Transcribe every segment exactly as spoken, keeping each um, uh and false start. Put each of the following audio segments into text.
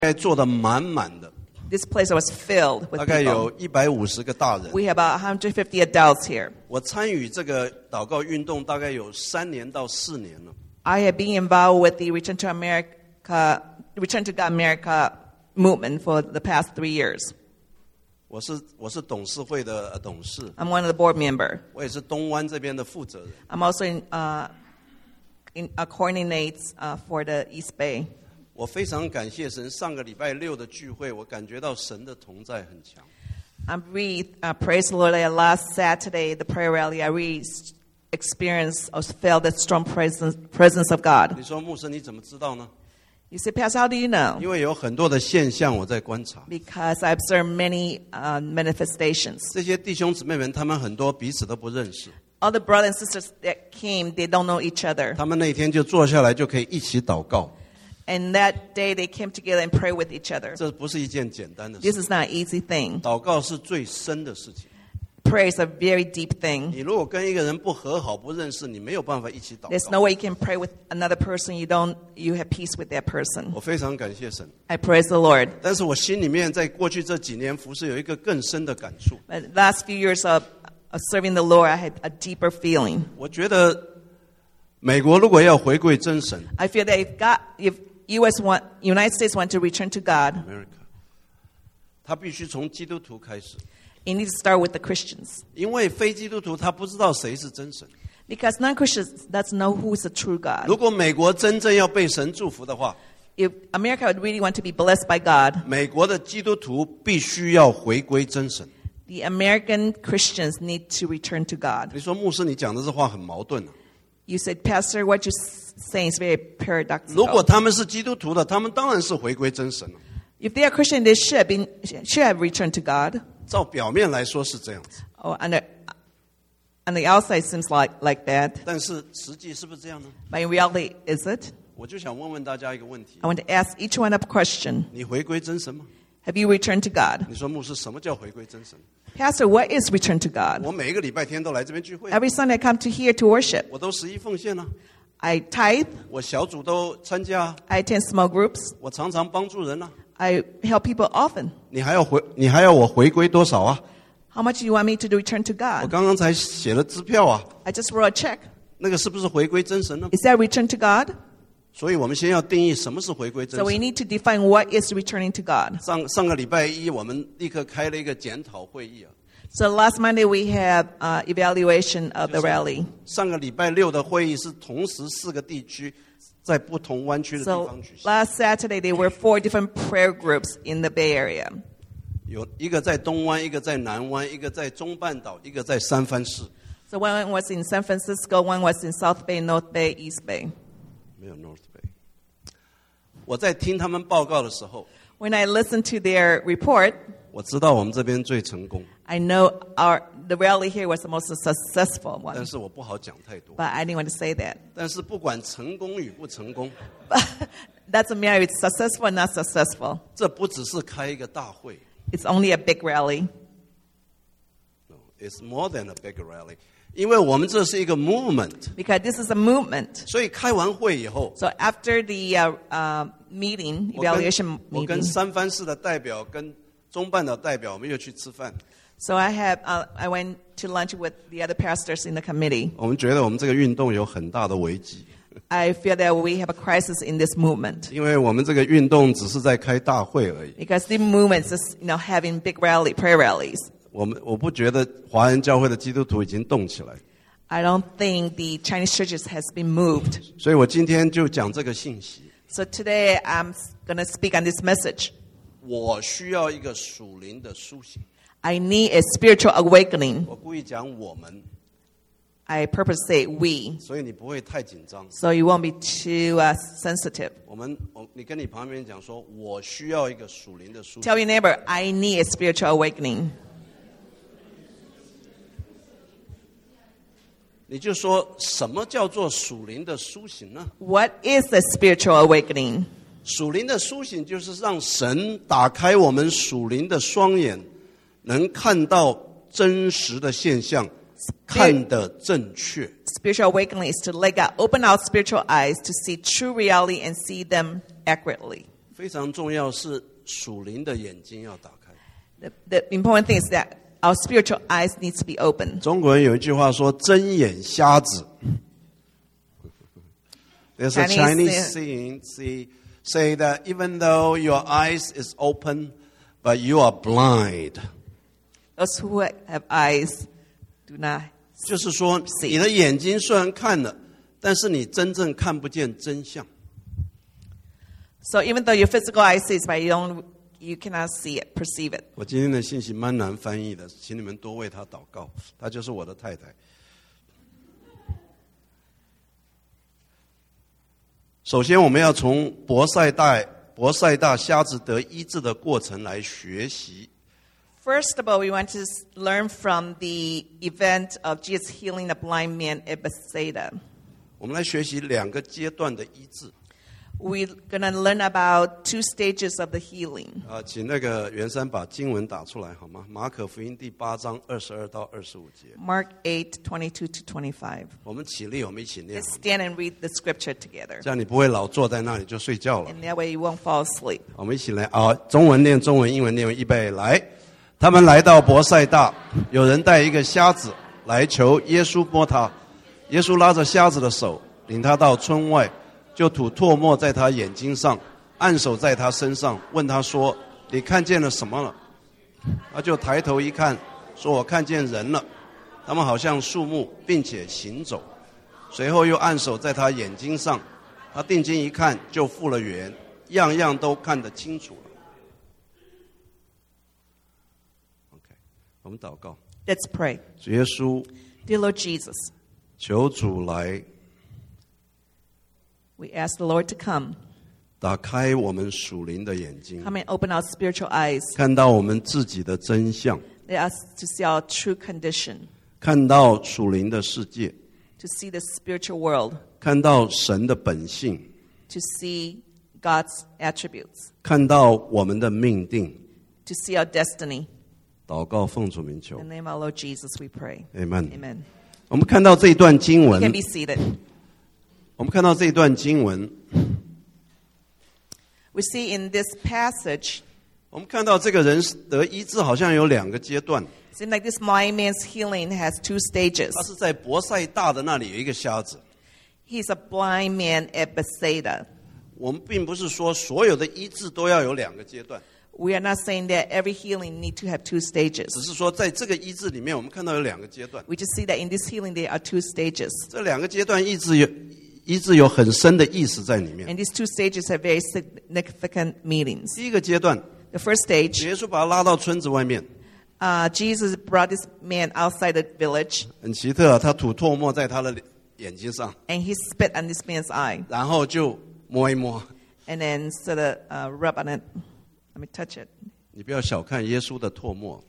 该坐得满满的， This place was filled 大 with 概有 people. 一百五十个大人。 We have about one hundred fifty adults here. 我参与这个祷告运动大概有三年到四年了。 I have been involved with the Return to America, Return to God America movement for the past three years. 我是我是董事会的董事， I'm one of the board members. 我也是东湾这边的负责人。 I'm also in, uh, in uh, coordinates uh, for the East Bay. 我非常感谢神，上个礼拜六的聚会，我感觉到神的同在很强。 I really uh, praise the Lord that last Saturday, the prayer rally, I really experienced or felt the strong presence, presence of God. 你说牧师你怎么知道呢？ You say, Pastor, how do you know? 因为有很多的现象我在观察， Because I observed many uh, manifestations. 这些弟兄姊妹们他们很多彼此都不认识， All the brothers and sisters that came, they don't know each other. 他们那天就坐下来就可以一起祷告， And that day they came together and prayed with each other. 这不是一件简单的 This 事。 is not an easy thing. 祷告是最深的事情。 Prayer is a very deep thing. 你如果跟一个人不和好、不认识，你没有办法一起祷 There's 告。 no way you can pray with another person. You don't, you have peace with that person. 我非常感谢神， I praise the Lord. 但是我心里面在过去这几年服侍有一个更深的感触。 But last few years of, of serving the Lord, I had a deeper feeling. 我觉得美国如果要回归真神 I feel that if God, if U S want, United States want to return to God, ，America， 他必须从基督徒开始， it needs to start with the Christians. 因为非基督徒他不知道谁是真神。 Because non-Christians doesn't know who is the true God. 如果美国真正要被神祝福的话， If America would really want to be blessed by God, 美国的基督徒必须要回归真神。 the American Christians need to return to God. 你说牧师，你讲的这话很矛盾啊。 You said, Pastor, what you're saying is very 如果 paradoxical. 他们是基督徒的，他们当然是回归真神了。 If they are Christian, they should, be, should have returned to God. 照表面来说是这样子， Or on the, on the outside, it seems like, like that. 但是实际是不是这样呢？ But in reality, is it? 我就想问问大家一个问题： I want to ask each one a question. 你回归真神吗？ Have you returned to God? 你说牧师，什么叫回归真神？ Pastor, what is return to God? 我每一个礼拜天都来这边聚会， Every Sunday I come to here to worship. 我都十一奉献啊， I tithe. 我小组都参加啊， I attend small groups. 我常常帮助人啊。 I help people often. 你还要回，你还要我回归多少啊？ How much do you want me to do return to 我 God? 刚刚才写了支票啊， I just wrote a check. 那个是不是回归真神呢？ Is that return to God? 所以我们先要定义什么是回归真 So we 神。 need to define what is returning to God. 上上个礼拜一，我们立刻开了一个检讨会议啊。 So last Monday we have uh, evaluation of the rally. 上个礼拜六的会议是同时四个地区在不同湾区的地 So 方举行， last Saturday there were four different prayer groups in the Bay Area. 有一个在东湾，一个在南湾，一个在中半岛，一个在三藩市。 So one was in San Francisco, one was in South Bay, North Bay, East Bay. 没有 North Bay。我在听他们报告的时候， When I listened to their report, 我知道我们这边最成功， I know our the rally here was the most successful 但 one. 是我不好讲太多。 But I didn't want to say that. 但是不管成功与不成功， Doesn't matter if it's successful or not successful. 这不只是开一个大会 It's only a big rally. ，no, it's more than a big rally， 因为我们这是一个 movement， Because this is a movement. 所以开完会以后， So after the uh, uh, meeting, 我跟 evaluation 我跟 meeting, 三藩市的代表跟中半岛代表，我们又去吃饭。 so I have uh, I went to lunch with the other pastors in the committee. 我们觉得我们这个运动有很大的危机， I feel that we have a crisis in this movement 因为我们这个运动只是在开大会而已。 because the movement is, you know, having big rally prayer rallies. 我们我不觉得华人教会的基督徒已经动起来， I don't think the Chinese churches has been moved. 所以我今天就讲这个信息。 So today I'm going to speak on this message. 我需要一个属灵的苏醒。 I need a spiritual awakening. 我故意讲我们， I purposely say we, 所以你不会太紧张。 so you won't be too uh, sensitive. 我们，我你跟你旁边讲说，我需要一个属灵的苏醒。 Tell your neighbor, I need a spiritual awakening. 你就说什么叫做属灵的苏醒呢？ What is a spiritual awakening? 属灵的苏醒就是让神打开我们属灵的双眼，能看到真实的现象，看得正确。 Spiritual awakening is to let God open our spiritual eyes to see true reality and see them accurately. 非常重要是属灵的眼睛要打开。 The, the important thing is that our spiritual eyes need to be open. 中国人有一句话说睁眼瞎子。There's a Chinese saying say, say that even though your eyes is open, but you are blind. Those who have eyes do not 就是说你的眼睛虽然看了，但是你真正看不见真相。 So even though your physical eye sees, but you don't, you cannot see it, perceive it. 我今天的信息蛮难翻译的，请你们多为她祷告，她就是我的太太。首先，我们要从伯赛大伯赛大瞎子得医治的过程来学习。 First of all, we want to learn from the event of Jesus healing the blind man at Bethsaida. 我们来学习两个阶段的医治。 We're going to learn about two stages of the healing. 啊，请那个袁山把经文打出来好吗？马可福音第八章二十二到二十五节。 Mark eight twenty-two to twenty-five. 我们起立，我们一起念。 Let's stand and read the scripture together. 这样你不会老坐在那里就睡觉了。 And that way you won't fall asleep. 我们一起来啊，中文念中文，英文念预备来。他们来到伯赛大，有人带一个瞎子来求耶稣摸他，耶稣拉着瞎子的手，领他到村外，就吐唾沫在他眼睛上，按手在他身上，问他说：“你看见了什么了？”他就抬头一看，说：“我看见人了，他们好像树木，并且行走。”随后又按手在他眼睛上，他定睛一看，就复了原，样样都看得清楚了。我们祷告。 Let's pray. 主耶稣， Dear Lord Jesus, 求主来 we ask the Lord to come. 打开我们属灵的眼睛， Come and open our spiritual eyes. 看到我们自己的真相， Let us to see our true condition, 看到属灵的世界， to see the spiritual world, 看到神的本性， to see God's attributes, 看到我们的命定。 to see our destiny. 祷告奉主名求 In the name of our Lord Jesus, we pray. ，Amen。 Amen. 我们看到这一段经 You 文 can，be seated. 我们看到这一段经文， We see in this passage, 我们看到这个人得医治好像有两个阶段， it seems like this blind man's healing has two stages. 他是在伯赛大的那里有一个瞎子。 He's a blind man at Bethsaida. 我们并不是说所有的医治都要有两个阶段。 We are not saying that every healing need to have two stages. 只是说，在这个医治里面，我们看到有两个阶段。 We just see that in this healing there are two stages. 这两个阶段医治有医治有很深的意思在里面。 And these two stages have very significant meanings. 第一个阶段， The first stage, 耶稣把他拉到村子外面， uh, Jesus brought this man outside the village 很奇特啊，他吐唾沫在他的眼睛上， and he spit on this man's eye 然后就摸一摸。 and then sort of uh, rub on it. Let me touch it. 你不要小看耶稣的唾沫。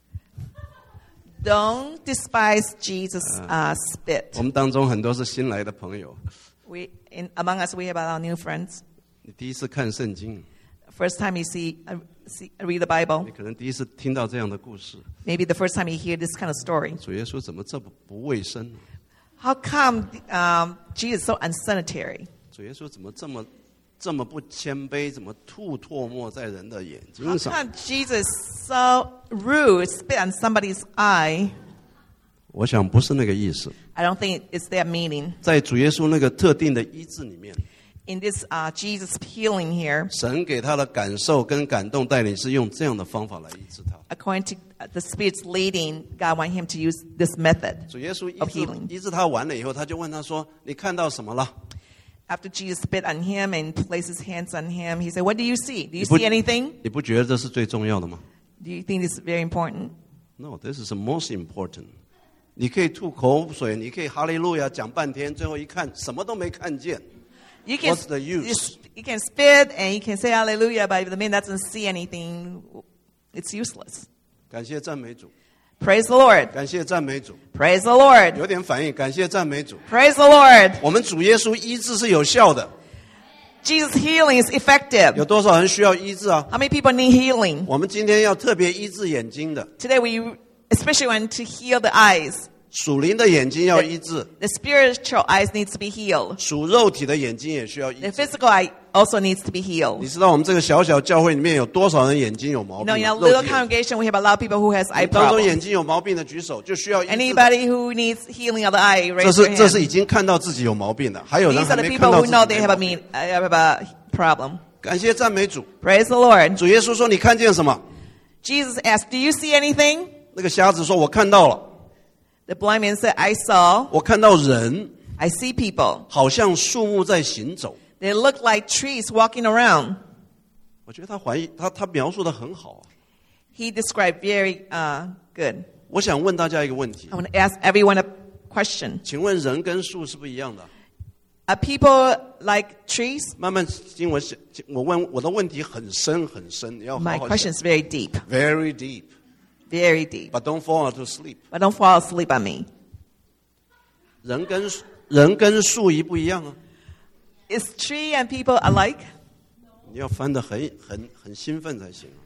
Don't despise Jesus' uh, spit. 我们当中很多是新来的朋友， We, in, among us, we have our new friends. 你第一次看圣经， First time you see, uh, see read the Bible. 你可能第一次听到这样的故事。 Maybe the first time you hear this kind of story. 主耶稣怎么这么不卫生？ How come um, Jesus is so unsanitary? 主耶稣怎么这么这么不谦卑？怎么吐唾沫在人的眼 How 睛上？ come Jesus so rude, spit on somebody's eye? 我想不是那个意思。 I don't think it's that meaning. 在主耶稣那个特定的医治里面， In this uh, Jesus healing here, 神给他的感受跟感动带领是用这样的方法来医治他。 according to the Spirit's leading, God want him to use this method. 主耶稣医 Of 治 healing. 医治他完了以后，他就问他说：“你看到什么了 After Jesus spit on him and placed his hands on him, he said, "What do you see? Do you 你不 see anything? 你不觉得这是最重要的吗 Do you think this is very important?" ？No, this is the most important. 你可以吐口水，你可以哈利路亚讲半天，最后一看什么都没看见。 You can, What's the use? You, you can spit and you can say hallelujah, but if the man doesn't see anything, it's useless. 感谢赞美主， Praise the Lord. 感谢赞美主， Praise the Lord. 有点反应，感谢赞美主。 Praise the Lord. 我们主耶稣医治是有效的， Jesus' healing is effective. 有多少人需要医治啊？ How many people need healing? 我们今天要特别医治眼睛的， Today we especially want to heal the eyes. 属灵的眼睛要医治， The spiritual eyes needs to be healed. 属肉体的眼睛也需要医 The 治。 physical eye also needs to be 你 healed. 知道我们这个小小教会里面有多少人眼睛有毛 You 病 know, 吗？ in a 肉 little 体眼睛 congregation, we have a lot of people who has eye 当中 problems. 眼睛有毛病的举手，就需要医治的。 Anybody who needs healing of the eye, 这 raise 是 your 这是 hand. 已经看到自己有毛病的，还有人 These 还 are the 没看 people 到 who 自 know 己 they 没 have 毛 a 病。 mean, uh, have a problem. 感谢赞美主， Praise the Lord. 主耶稣说：“你看见什么 Jesus asked, "Do you see anything?" ？” 那个瞎子说：“我看到了， The blind man said, "I saw. 我看到人， I see people. 好像树木在行走。” They look like trees walking around." 我觉得他怀疑他他描述的很好啊。 He described very uh, good. 我想问大家一个问题 I，want to ask everyone a question. 请问人跟树是不是一样的？ Are people like trees? 慢慢经文写，我问我的问题很深很深，你要好 My 好 question 想 is very deep, very deep， very deep. but don't fall to sleep。 But don't fall asleep on me. 人跟人跟树一不一样啊？ Is tree and people alike? 你要翻得很很很兴奋才行啊。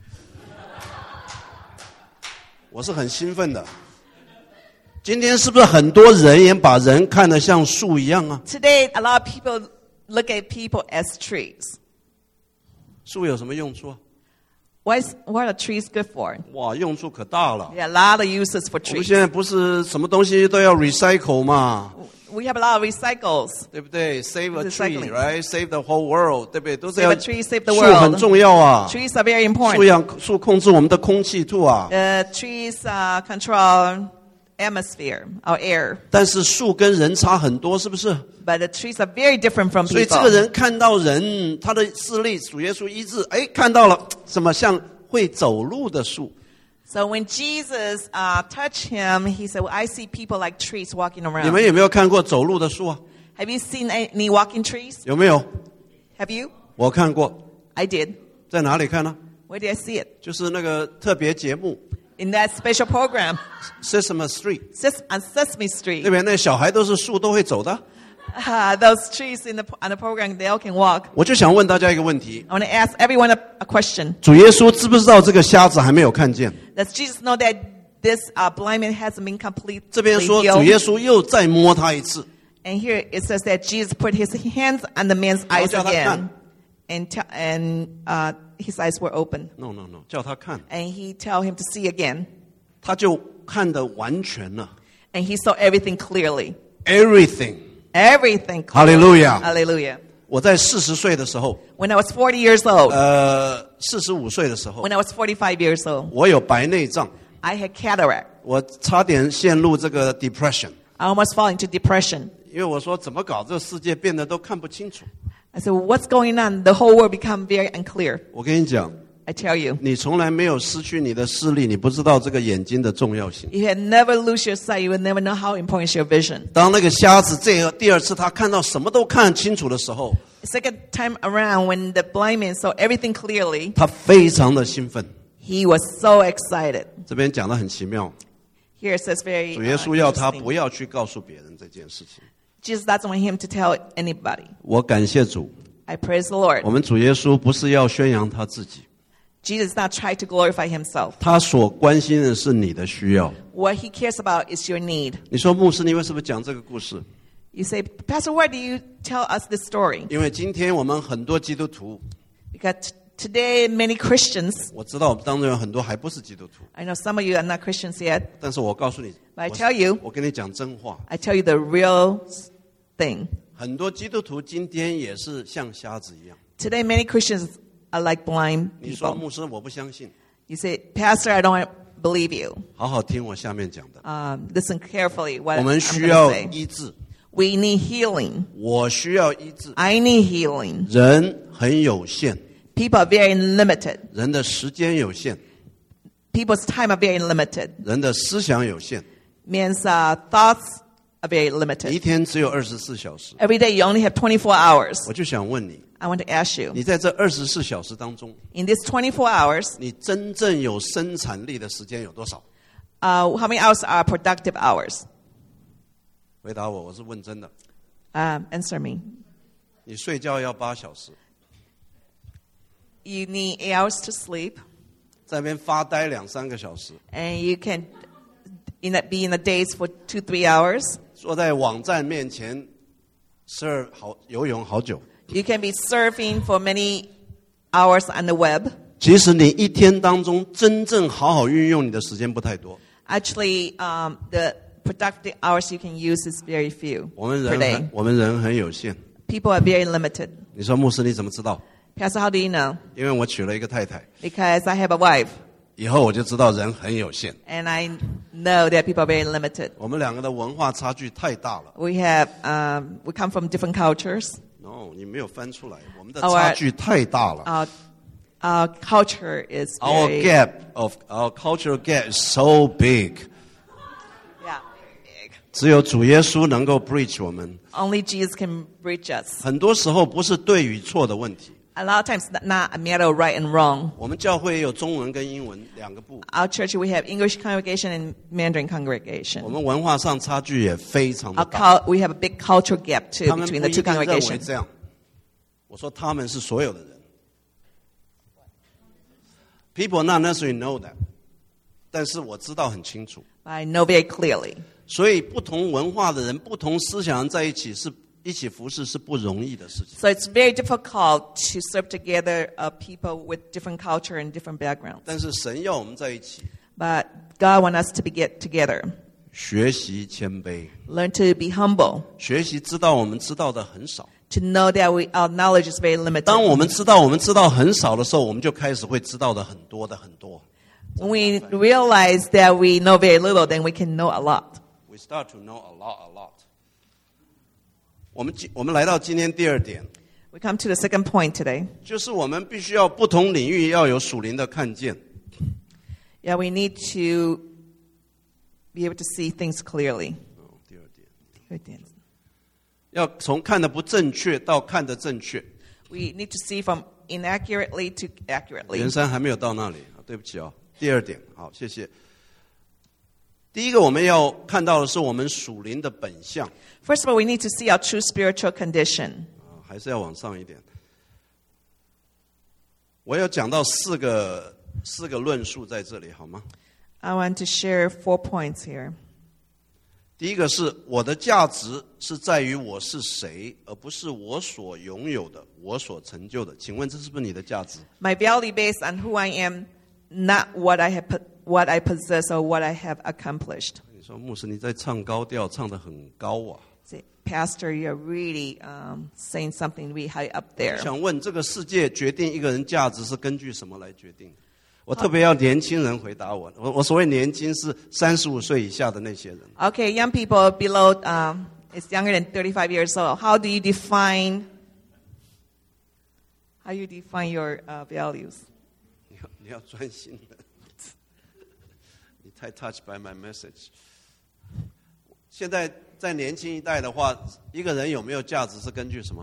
我是很兴奋的。今天是不是很多人也把人看得像树一样啊？ Today, a lot of people look at people as trees. 树有什么用处啊？ What, is, what are trees good for? 哇，用处可大了。 There are a lot of uses for 我们 trees. 现在不是什么东西都要 recycle 嘛， We have a lot of recycles. 对不对 ，save a Recycling. tree，right？save the whole world，对不对？都是 Save 要 a tree, save the 树 world. 很重要啊， Trees are very 树 important. 要树控制我们的空气吐啊。 Uh, trees uh, control atmosphere, our air. 但是树跟人差很多，是不是？ But the trees are very different from 所以这 people. 个人看到人，他的视力，主耶稣医治，哎，看到了什么像会走路的树。 So when Jesus uh, touched him, he said, well, I see people like trees walking 你们 around. 有没有看过走路的树啊？ Have you seen any walking trees? 有没有？ Have you? 我看过， I did. 在哪里看呢？ Where did I see it? 就是那个特别节目 In that special program, Sesame Street， Ses- on Sesame 对 Street. 不对？那小孩都是树都会走的。 Uh, those trees in the, on the program, they all can walk. 我就想问大家一个问题： I want to ask everyone a, a question. 主耶稣知不知道这个瞎子还没有看见？ Does Jesus know that this uh, blind man hasn't been completely 这边说主 healed? 耶稣又再摸他一次， And here it says that Jesus put his hands on the man's eyes 叫他看。 again, and t- and uh, his eyes were open, no no no，叫他看， and he tell him to see again, 他就看得完全了 and he saw everything clearly, ，everything。 everything. Clearly. Hallelujah. Hallelujah. 我在四十岁的时候， When I was forty years old, 呃，四十五岁的时候， when I was forty-five years old, 我有白内障， I had cataract. 我差点陷入这个 depression， I almost fell into depression. 因为我说怎么搞，这个世界变得都看不清楚。 I said, what's going on? The whole world become very unclear. 我跟你讲， I tell you, 你从来没有失去你的视力，你不知道这个眼睛的重要性。 if you had never lose your sight, you would never know how important is your vision. 当那个瞎子这个第二次他看到什么都看清楚的时候， The second time around, when the blind man saw everything clearly, 他非常的兴奋。 he was so excited. 这边讲的很奇妙， Here it says very 主耶 uh, 稣要他 interesting. 不要去告诉别人这件事情。 Jesus doesn't want him to tell anybody. 我感谢主， I praise the Lord. 我们主耶稣不是要宣扬他自己， Jesus not trying to glorify himself. 他所关心的是你的需要。 What he cares about is your need. 你说牧师，你为什么讲这个故事？ You say, Pastor, why do you tell us this story? 因为今天我们很多基督徒， Because t- today many Christians, 我知道我们当中有很多还不是基督徒， I know some of you are not Christians yet. 但是我告诉你， But I 我 tell you- 我跟你讲真话， I tell you the real s- thing. 很多基督徒今天也是像瞎子一样。 Today many Christians are like blind 你说 people. 牧师，我不相信， You say, Pastor, I don't believe you. 好好听我下面讲的。 Um, listen carefully what 我 I'm 们 going 需 to 要 say. 医治， We need healing. 我需要医治。 I need healing. 人很有限， People are very limited. 人的时间有限， People's time are very limited. 人的思想有限， Man's uh, thoughts are very 一 limited. 天只有二十四小时。 Every day you only have twenty-four hours. 我就想问你， I want to ask you, 你在这二十四小时当中， in these twenty-four hours, 你真正有生产力的时间有多少？ uh, how many hours are productive hours? 回答我，我是问真的。 Um, answer me. 你睡觉要八小时， You need eight hours to sleep, 在那边发呆两三个小时， and you can in a, be in the days for two, three hours. 坐在网站面前 serve 好游泳好久， You can be surfing for many hours on the web. 其实你一天当中真正好好运用你的时间不太多。 Actually, um, the productive hours you can use is very few 我们 per 人 day. 很我们人很有限。 People are very limited. 你说牧师你怎么知道？ Pastor, how do you know? 因为我娶了一个太太， Because I have a wife, 以后我就知道人很有限。 and I know that people are very limited. 我们两个的文化差距太大了。 We have, um, we come from different cultures. No， 你没有翻出来，我们的 Our- 差距太大了。 Our, our culture is Our very, gap of our cultural gap is so big。 yeah, very big. 只有主耶稣能够 bridge 我们。 Only Jesus can reach us. 很多时候不是对与错的问题。 A lot of times, it's not a matter of right and wrong. 我们教会也有中文跟英文两个部， Our church, we have English congregation and Mandarin 我 congregation. 们文化上差距也非常的 Our 大。 cul- we have a big cultural gap too 他们不 between 一 the 定 two 认为 congregations. 这样。我说他们是所有的人。People not necessarily know that， 但是我知道很清楚。 I know very clearly. 所以不同文化的人、不同思想人在一起是一起服侍是不容易的事情。 So it's very difficult to serve together uh, people with different culture and different backgrounds. 但是神要我们在一起， But God wants us to be get together, 学习谦卑， learn to be humble, 学习知道我们知道的很少。 to know that we, our knowledge is very 当我 limited. 们知道我们知道很少的时候，我们就开始会知道的很多的很多。 When we realize that we know very little, then we can know a lot. We start to know a lot, a lot. 我们今我们来到今天第二点， We come to the second point today. 就是我们必须要不同领域要有属灵的看见。 Yeah, we need to be able to see things clearly. 哦，第二点， Good then. 要从看的不正确到看的正确。 We need to see from inaccurately to accurately. 袁山还没有到那里，啊对不起哦。第二点，好，谢谢。第一个我们要看到的是我们属灵的本相， First of all, we need to see our true spiritual condition. 啊还是要往上一点。我要讲到四个四个论述在这里，好吗？ I want to share four points here. 第一个是我的价值是在于我是谁，而不是我所拥有的、我所成就的。请问这是不是你的价值？ My value based on who I am, not what I have, po- what I possess or what I have accomplished. 你说牧师你在唱高调，唱得很高啊！ Say, Pastor, you're really um, saying something really high up there. 想问这个世界决定一个人价值是根据什么来决定？我特别要年轻人回答我。我我所谓年轻是三十五岁以下的那些人。 Okay, young people below, um, it's younger than thirty-five years old. How do you define, how you define your uh, values? 你要你要专心的，你太 touched by my message。现在在年轻一代的话，一个人有没有价值是根据什么？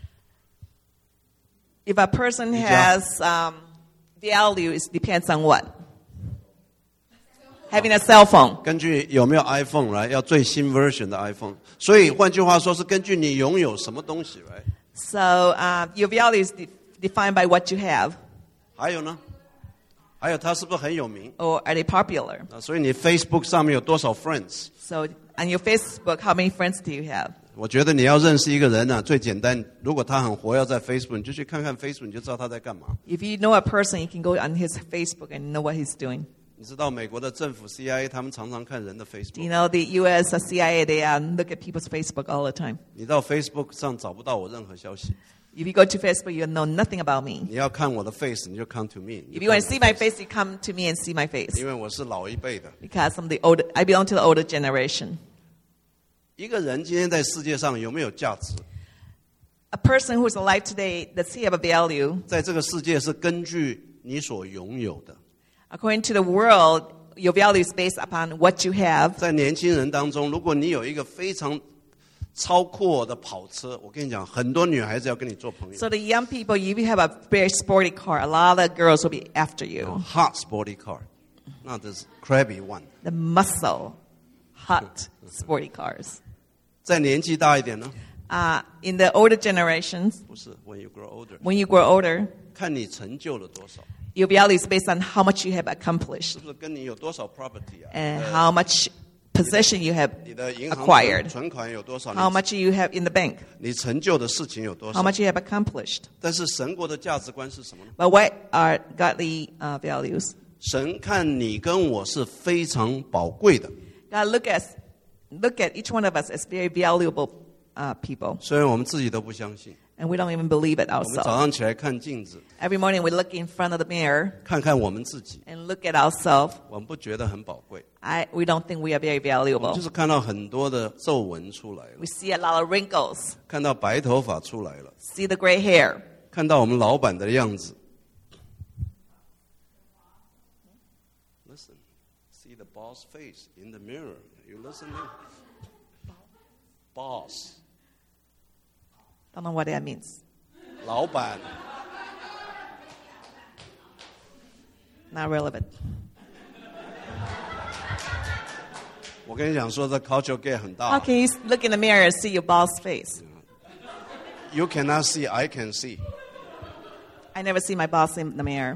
If a person has um, value, it depends on what? Having a cell phone. 根据有没有 iPhone 来，要最新 version 的 iPhone。所以换句话说，是根据你拥有什么东西来。 So uh, your value is de- defined by what you have, 还有呢？还有他是不是很有名？ or are they popular? 啊，所以你 Facebook 上面有多少 friends？ So on your Facebook, how many friends do you have? 我觉得你要认识一个人呢、啊，最简单，如果他很活跃在 Facebook， 你就去看看 Facebook， 你就知道他在干嘛。 If you know a person, you can go on his Facebook and know what he's doing. 你知道美国的政府 C I A 他们常常看人的 Do you Facebook。 know the U S C I A, they um, look at people's Facebook all the time. 你到 Facebook 上找不到我任何消息。 If you go to Facebook, you'll know nothing about me. 你要看我的 face， 你就 come to me。 If you want to see my face, you come to me and see my face. 因为我是老一辈的。 Because I'm the older, I belong to the older generation. 一个人今天在世界上有没有价值？ A person who is alive today, does he have a value? 在这个世界是根据你所拥有的。 According to the world, your value is based upon what you have. 在年轻人当中，如果你有一个非常超阔的跑车，我跟你讲，很多女孩子要跟你做朋友。 So the young people, if you have a very sporty car, a lot of girls will be after you. Hot sporty car, not this crabby one. The muscle, hot, sporty cars. 再年纪大一点呢？ Uh, in the older generations, 不是 ，when you grow older， when you grow older, 看你成就了多少， your value is based on how much you have accomplished 是不是跟你有多少 property 啊？ and 呃 how much possession you have 你的银行 acquired, 存款有多少？ how much you have in the bank, 你成就的事情有多 how 少？ much you have accomplished. 但是神国的价值观是什么呢？ But what are godly uh, values? 神看你跟我是非常宝贵的， God look at look at each one of us as very valuable uh, people, 虽然我们自己都不相信。 and we don't even believe it 我们早 ourselves. 上起来看镜子， Every morning we look in front of the mirror 看看我们自己， and look at ourselves. 我们不觉得很宝贵， I we don't think we are very 我们 valuable. 就是看到很多的皱纹出来了， We see a lot of wrinkles, 看到白头发出来了， see the gray hair, 看到我们老板的样子。Listen, see the boss face in the mirror. You listening? Boss, don't know what that means. 老板。 Not relevant. 我跟你讲说，这 culture gap 很 How 大。 can you look in the mirror and see your boss face? You cannot see, I can see. I never see my boss in the mirror.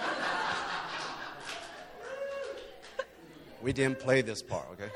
We didn't play this part, okay?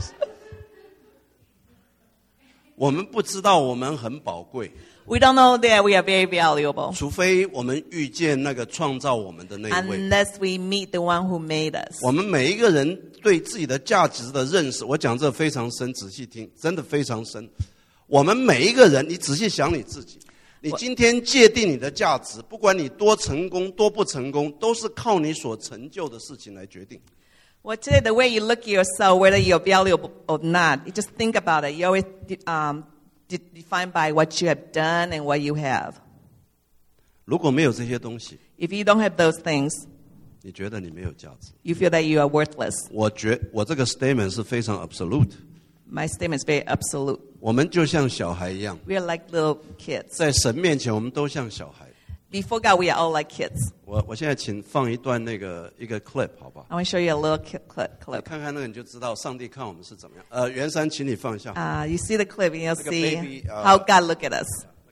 我们不知道我们很宝贵， We don't know that we are very valuable 除非我们遇见那个创造我们的那一位。 unless we meet the one who made us. 我们每一个人对自己的价值的认识，我讲这非常深，仔细听，真的非常深。我们每一个人，你仔细想你自己，你今天界定你的价值，不管你多成功多不成功，都是靠你所成就的事情来决定。 Well, today, the way you look at yourself, whether you're valuable or not, you just think about it. You're always um, de- defined by what you have done and what you have. 如果没有这些东西， If you don't have those things, 你觉得你没有价值？ you feel that you are worthless. 我觉我这个 statement 是非常 absolute。 My statement is very absolute. 我们就像小孩一样， We are like little kids. 在神面前，我们都像小孩。 Before God, we are all like kids. 我我现在请放一段那个一个 clip 好不好？ I want to show you a little ki- clip. 你 clip. 看看那个你就知道上帝看我们是怎么样。呃，袁山，请你放一下。 Uh, you see the clip, and you'll Like a see baby, uh, how God look at us.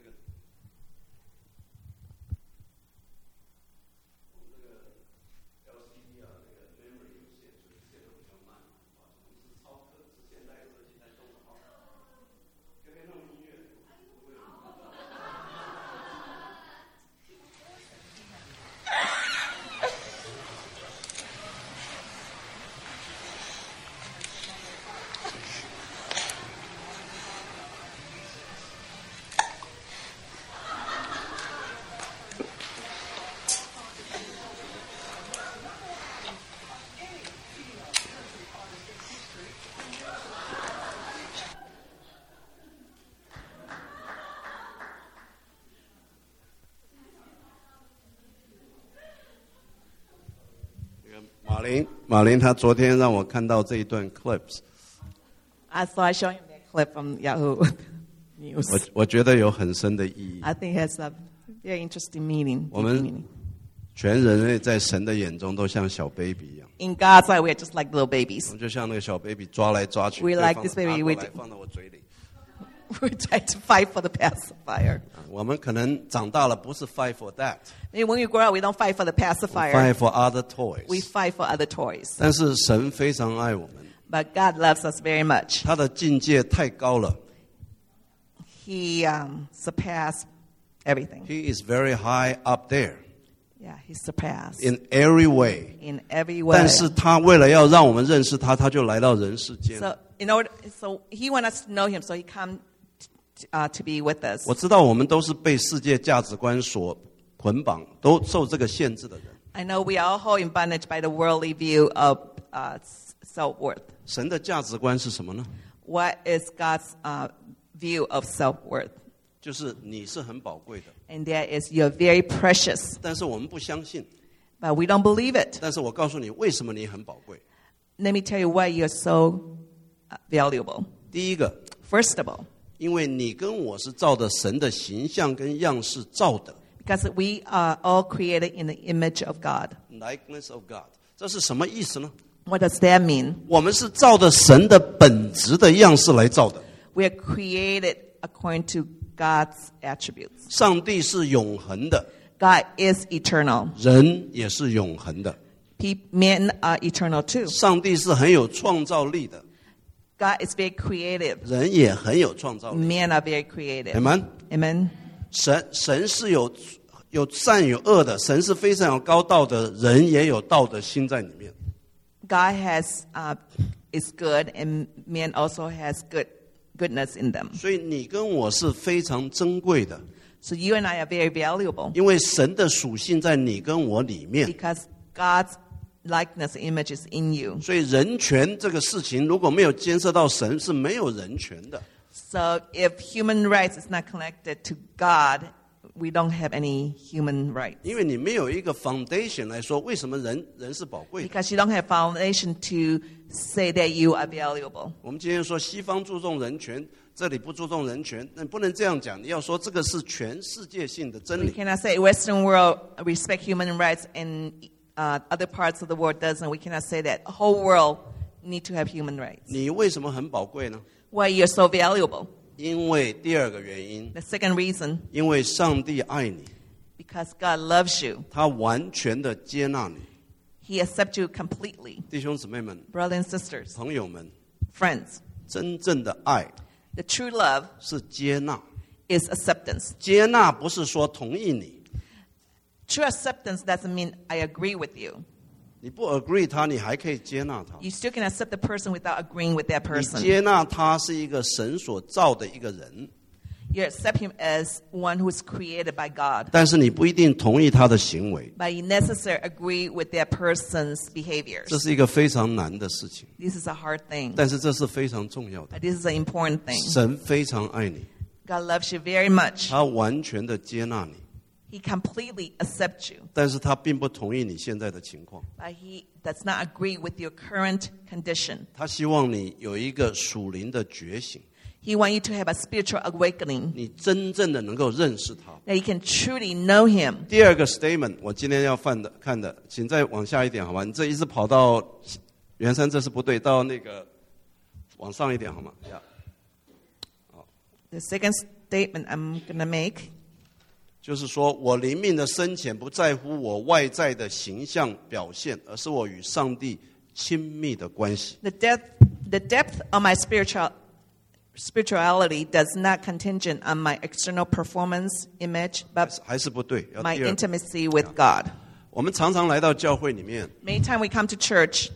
马林，马林，他昨天让我看到这一段 clips， I thought I showed him that clip from Yahoo 我 News. 我觉得有很深的意义。 I think it has a very interesting meaning. 我 deep 们 meaning. 全人类在神的眼中都像小 baby 一样， In God's eye, we are just like little 我 babies. 们就像那个小 baby 抓来抓去， We 对 like 方 this 拿 baby, 过 we 来 do- 放到我嘴里。 We try to fight for the pacifier. 我们可能长大了，不是 fight for that，fight Maybe when we grow up, we don't fight for the pacifier. for other toys。 We fight for other toys. 但是神非常爱我们， But God loves us very much. 他的境界太高了。 He um, surpassed everything. He is very high up there Yeah, He surpassed in every way。 in every way. 但是他为了要让我们认识他，他就来到人世间。 So in order, so He wants us to know Him, so He come t- uh, to be with us. 我知道我们都是被世界价值观所捆绑，都受这个限制的人。 I know we are all in bondage by the worldly view of uh, self-worth. 神的价值观是什么呢？ What is God's uh, view of self-worth? 就是你是很宝贵的， And that is you're very precious, 但是我们不相信。 but we don't believe it. 但是我告诉你，为什么你很宝贵？ Let me tell you why you're so uh, valuable. 第一个， First of all, 因为你跟我是照着神的形象跟样式造的 because we are all created in the image of God. ，likeness of God。这是什么意思呢？ What does that mean? 我们是照着神的本质的样式来造的。 We are created according to God's attributes. 上帝是永恒的， God is eternal. 人也是永恒的。 Pe- Men are eternal too. 上帝是很有创造力的， God is very creative. 人也很有创造力。 Men are very creative. Amen. Amen. 神神是有有善有恶的，神是非常有高道的，人也有道德心在里面。 God has uh, is good, and man also has good goodness in them. 所以你跟我是非常珍贵的， So you and I are very valuable 因为神的属性在你跟我里面。 because God's likeness image is in you. 所以人权这个事情如果没有监涉到神，是没有人权的。 So if human rights is not connected to God, we don't have any human rights. 因为你没有一个 foundation 来说，为什么人人是宝贵的？ Because you don't have foundation to say that you are valuable. 我们今天说西方注重人权，这里不注重人权，那不能这样讲。你要说这个是全世界性的真 We 理。 cannot say Western world respect human rights and uh, other parts of the world doesn't. We cannot say that whole world need to have human rights. 你为什么很宝贵呢？ Why you're so valuable? 因为第二个原因， The second reason, 因为上帝爱你， because God loves you. 他完全的接纳你。 He accepts you completely. 弟兄姊妹们、 Brothers and sisters, 朋友们， friends, 真正的爱 the true love 是接纳。 is acceptance. 接纳不是说同意你， True acceptance doesn't mean I agree with you. 你不 agree 他，你还可以接纳他。 You still can accept the person without agreeing with that 你 person. 接纳他是一个神所造的一个人， You accept him as one who is created by God. 但是你不一定同意他的行为， But you necessarily agree with that person's behaviors. 这是一个非常难的事情。 This is a hard thing. 但是这是非常重要的。 But this is an important thing. 神非常爱你， God loves you very much. 他完全的接纳你， He completely accepts you. 但是他并不同意你现在的情况。 But he does not agree with your current condition. 他希望你有一个属灵的觉醒， He wants you to have a spiritual awakening, 你真正的能够认识他。 that you can truly know him. 第二个 statement， 我今天要翻的看的，请再往下一点好吗？你这一直跑到圆山，这是不对，到那个往上一点好吗？呀， The second statement I'm going to make, 就是说我灵命的深浅不在乎我外在的形象表现，而是我与上帝亲密的关系。 the depth, the depth of my spiritual spirituality does not contingent on my external performance, image, 还 but 是还是不对。要 my 第二， intimacy with God. 我们常常来到教会里面， Many times we come to church,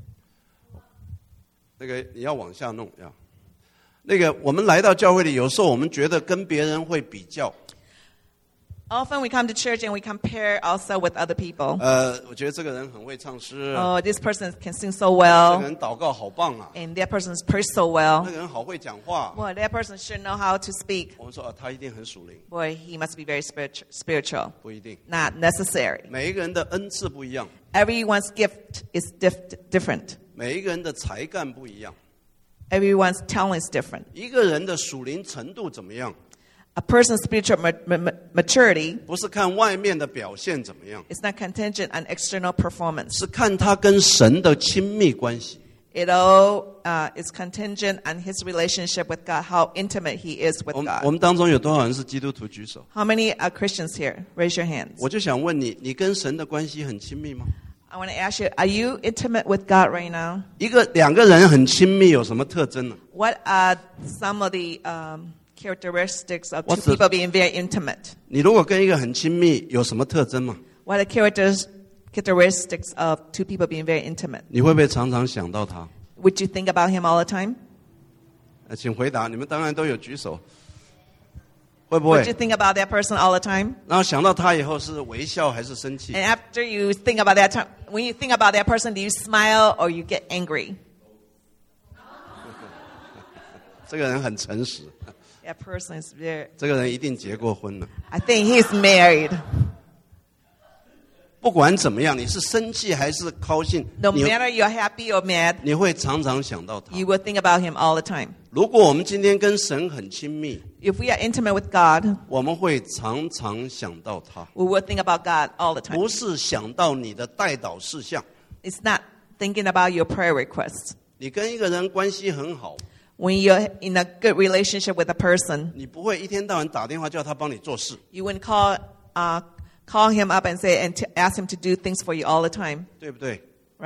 那个你要往下弄呀。那个我们来到教会里，有时候我们觉得跟别人会比较。 often we come to church and we compare ourselves with other people. 呃，我觉得这个人很会唱诗， Oh, this person can sing so 这 well, 个人祷告好棒啊， and that person preach so 那 well. 个人好会讲话。 Boy, that person should know how to speak. 我们说啊，他一定很属灵， Boy, he must be very spiritual. spiritual. 不一定。 Not necessary. 每一个人的恩赐不一样， Everyone's gift is diff- different. 每一个人的才干不一样， Everyone's talent is different. 一个人的属灵程度怎么样， A person's spiritual ma- ma- maturity 不是看外面的表现怎么样， is not contingent on external performance. 是看他跟神的亲密关系。 It all uh, is contingent on his relationship with God, how intimate he is with 我们我 God. 们当中有多少人是基督徒？举手。 How many are Christians here? Raise your hands. 我就想问你，你跟神的关系很亲密吗？ I want to ask you, are you intimate with God right now? 一个两个人很亲密有什么特征呢？ What are some of the um, characteristics of two What's the- people being very intimate? 你如果跟一个很亲密，有什么特征吗？ What are characters, characteristics of two people being very intimate? 你会不会常常想到他？ Would you think about him all the time? 呃，请回答。你们当然都有举手，会不 Would you 会？ think about that person all the time? 然后想到他以后是微笑还是生气？ And after you think about that time, when you think about that person, do you smile or you get angry? 这个人很诚实， That person is very, 这个人一定结过婚了。 I think he's married. 不管怎么样，你是生气还是高兴， No 你 matter you're happy or mad, 你会常常想到他 you。will think about him all the time. 如果我们今天跟神很亲密， If we are intimate with God, 我们会常常想到他， we will think about God all the time. 不是想到你的代祷事项。 It's not thinking about your prayer requests. 你跟一个人关系很好， When you're in a good relationship with a person, 你不会一天到晚打电话叫他帮你做事， you wouldn't call uh, call him up and say and to ask him to do things for you all the time, 对不对？ right?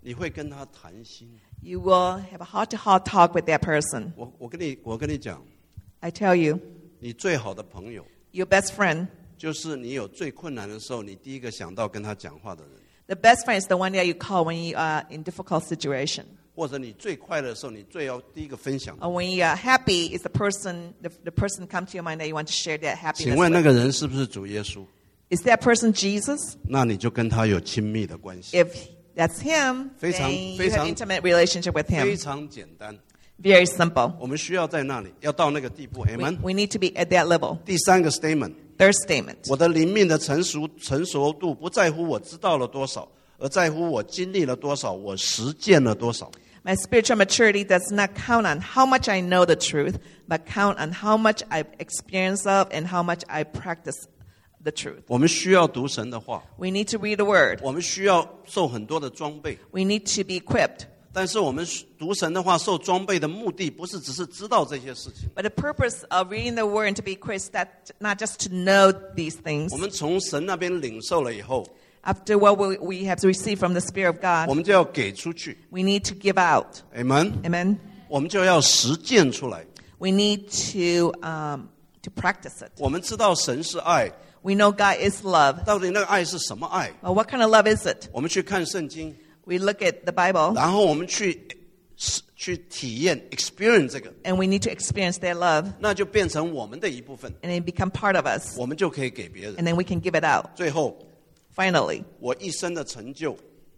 你会跟他谈心。 You will have a heart-to-heart talk with that person. 我我跟你我跟你讲， I tell you, 你最好的朋友 your best friend, 就是你有最困难的时候，你第一个想到跟他讲话的人， the best friend is the one that you call when you are in difficult situation. 或者你最快乐的时候，你最要第一个分享的。 Or when you are happy, is the person, the, the person come to your mind that you want to share that 请 happiness 问那 with. 个人是不是主耶稣？ Is that person Jesus? 那你就跟他有亲密的关系， If that's him, 非常- then you 非常- have intimate relationship with 非 him. 常简单。 Very simple. 我们需要在那里，要到那个地步。 We, Amen。 we need to be at that level. 第三个 statement， Third statement. 我的灵命的成熟成熟度不在乎我知道了多少，而在乎我经历了多少，我实践了多少。 My spiritual maturity does not count on how much I know the truth, but count on how much I've experienced of and how much I practice the truth. 我们需要读神的话， We need to read the word. 我们需要受很多的装备。 We need to be equipped. 但是我们读神的话、受装备的目的，不是只是知道这些事情。 But the purpose of reading the word and to be equipped is that not just to know these things. 我们从神那边领受了以后， After what we, we have received from the Spirit of 我 God, 们就要给出去。 we need to give out. Amen。 Amen. 我们就要实践出来。 We need to um, to practice it. 我们知道神是爱， We know God is love. 到底那个爱是什么爱？ Well, what kind of love is it? 我们去看圣经， We look at the Bible 然后我们去去体验 experience 这个， and we need to experience that love 那就变成我们的一部分， and it become part of us 我们就可以给别人。 and then we can give it out. 最后， Finally, 我一生的成就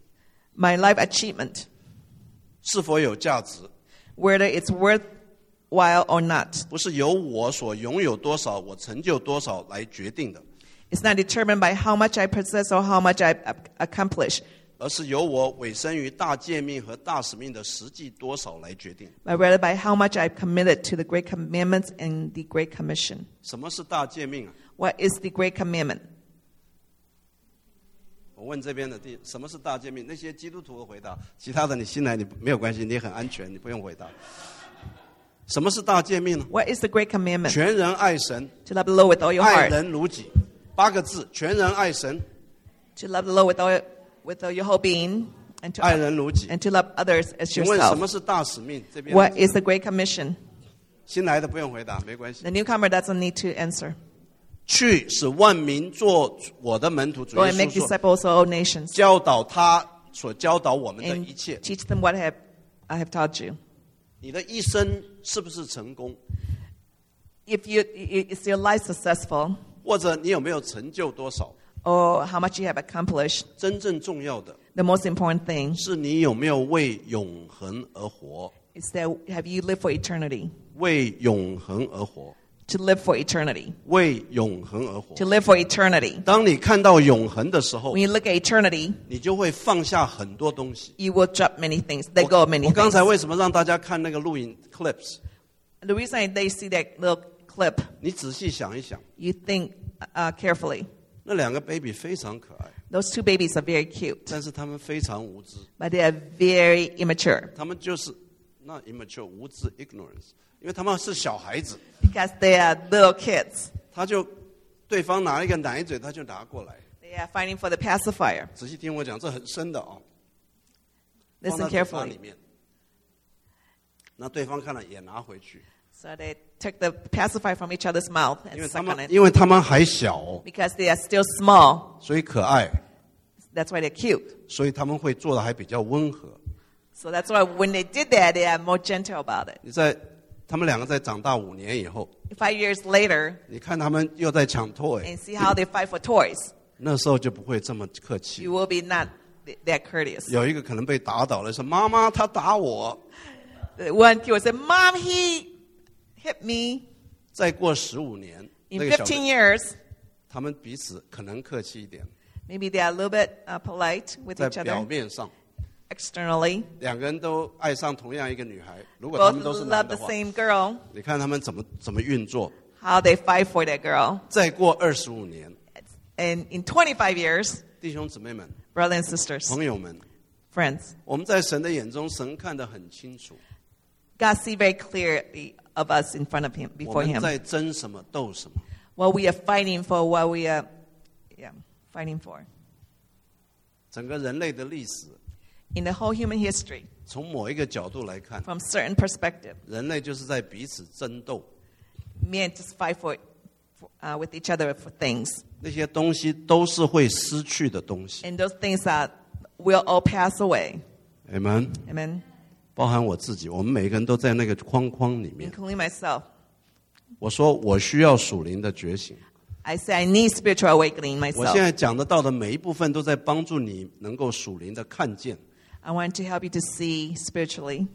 my life achievement, 是否有价值， whether it's worthwhile or not, 不是由我所拥有多少，我成就多少来决定的， it's not determined by how much I possess or how much I accomplish, 而是由我委身于大诫命和大使命的实际多少来决定。 but rather by how much I've committed to the great commandments and the great commission. 什么是大诫命啊？ What is the great commandment? 我问这边的第什么是大诫命？那些基督徒的回答，其他的你新来你没有关系，你很安全，你不用回答。什么是大诫命呢？ What is the great commandment? 全人爱神， To love the Lord with all your 爱 heart. 人如己。八个字，全人爱神， To love the Lord with all, with all your whole being. And to, 爱人如己。 and to love others as 请问什 yourself. 么是大使命？这边 What is the great commission? 新来的不用回答，没关系。 The newcomer doesn't need to answer. 去使万民做我的门徒，主 Go 耶 and make 稣说， disciples of all nations 教导他所教导我们的 and 一切。 teach them what I have, I have taught you. 你的一生是不是成功？ If you, is your life successful 或者你有没有成就多少？ or how much you have accomplished, 真正重要的 the most important thing 是你有没有为永恒而活， is that have you lived for eternity? 为永恒而活， To live for eternity. 为永恒而活 To。live for eternity. 当你看到永恒的时候 When，you look at eternity, 你就会放下很多东西。 you will drop many things. Let go of 我 many 我刚才 things. 为什么让大家看那个录影 clips？ The reason they see that little clip, 你仔细想一想， you think uh, carefully. 那两个 baby 非常可爱， Those two babies are very cute, 但是他们非常无知， but they are very immature 他们就是那 immature 无知 ignorance，因为他们是小孩子， because they are little kids. 他就对方拿一个奶嘴，他就拿过来。 They are fighting for the pacifier. 仔细听我讲，这很深的哦。放 Listen 到嘴巴里 carefully. 面，那对方看了也拿回去， So they took the pacifier from each other's mouth 因 and 为他 suck on 们 it 因为他们还小哦， because they are still small. 所以可爱， That's why they're cute. 所以他们会做的还比较温和。 So that's why when they did that, they are more gentle about it. 你在他们两个在长大五年以后， Five years later, 你看他们又在抢 toy， and see how they fight for toys. 那时候就不会这么客气 You。will be not th- that courteous. 有一个可能被打倒了，说妈妈他打我。 The One kid will say, "Mom, he hit me." 再过十五年， In 那个小的 fifteen years, 他们彼此可能客气一点， maybe they are a little bit uh, polite with 在 each 表 other 面上， externally. 两个人都爱上同样一个女孩。如果他 Both 们都是 love 男 the 的话， same girl. 你看他们怎么怎么运作。 How they fight for that girl. 再过二十五年， And in twenty-five years, 弟兄姊妹们、 brothers and sisters, 朋友们， friends, 我们在神的眼中，神看得很清楚， God see very clearly of us in front of Him, 我 before 们 Him. 在争什么斗什么。 What we are fighting for, what we are, yeah, fighting for. 整个人类的历史， In the whole human history, 从某一个角度来看， from certain perspective, 人类就是在彼此争斗， men just fight for, for uh, with each other for things. 那些东西都是会失去的东西。 And those things that will all pass away. Amen。 Amen. 包含我自己，我们每一个人都在那个框框里面。 Including myself. 我说我需要属灵的觉醒。 I say I need spiritual awakening 我现 myself. 在讲得到的每一部分都在帮助你能够属灵的看见。 I want to help you to see spiritually.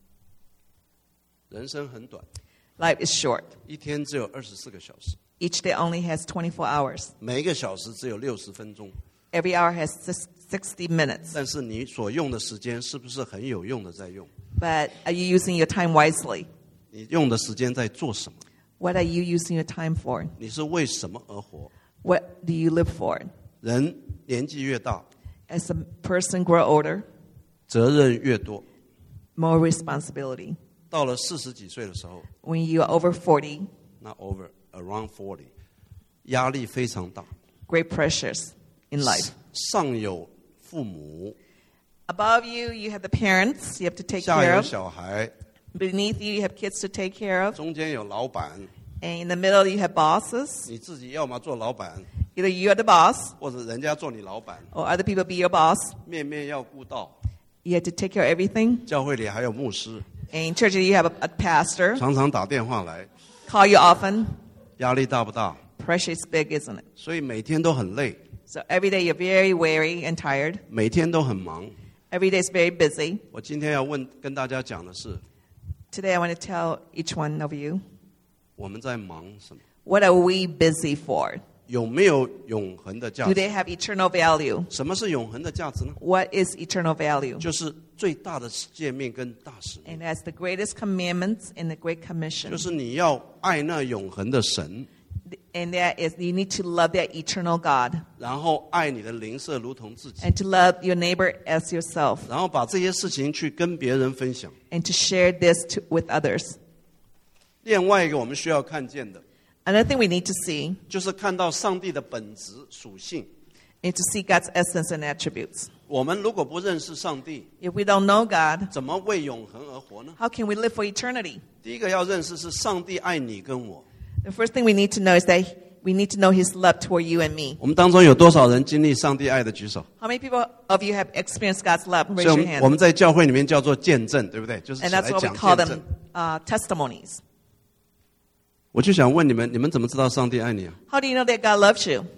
人生很短， Life is short. 一天只有二十四个小时， Each day only has twenty-four hours. 每一个小时只有六十分钟。 Every hour has sixty minutes. 但是你所用的时间是不是很有用的在用？ But are you using your time wisely? 你用的时间在做什么？ What are you using your time for? 你是为什么而活？ What do you live for? 人年纪越大， As a person grow older, 责任越多。 more responsibility. 到了四十几岁的时候， When you are over forty, 那 over around forty， 压力非常大。 great pressures in life. 上有父母， Above you, you have the parents you have to take 下 care 有 of. 小孩， Beneath you, you have kids to take care of. 中间有老板。 And in the middle, you have bosses. 你自己要么做老板， Either you are the boss 或者人家做你老板， or other people be your boss. 面面要顾到。 You have to take care of everything. 教会里还有牧师， And in church, you have a, a pastor. 常常打电话来， Call you often. 压力大不大？ Pressure is big, isn't it? 所以每天都很累， So every day, you're very weary and tired. 每天都很忙。 Every day is very busy. 我今天要问跟大家讲的是， Today, I want to tell each one of you, 我们在忙什么？ what are we busy for? 有没有永恒的价 Do 值？ they have eternal value? 什么是永恒的价值呢？ What is eternal value? 就是最大的诫命跟大使命， And that's the greatest commandments and the Great 就 Commission. 是你要爱那永恒的神， And that is, you need to love that eternal God 然后爱你的邻舍如同自己， and to love your neighbor as yourself 然后把这些事情去跟别人分享。 and to share this to, with others. 另外一个我们需要看见的， Another thing we need to see 就是看到上帝的本质属性。 is to see God's essence and attributes. 我们如果不认识上帝， If we don't know God, 怎么为永恒而活呢？ how can we live for eternity? 第一个要认识是上帝爱你跟我。 The first thing we need to know is that we need to know His love toward you and me. 我们当中有多少人经历上帝爱的举手？ How many people of you have experienced God's love? 所 Raise 以我 your 们我 hand. 们在教会里面叫做见证，对不对？就是起 And 来 that's what we 讲 call 见 them 证。 uh, testimonies. 我就想问你们，你们怎么知道上帝爱你啊？ How do you know that God loves you?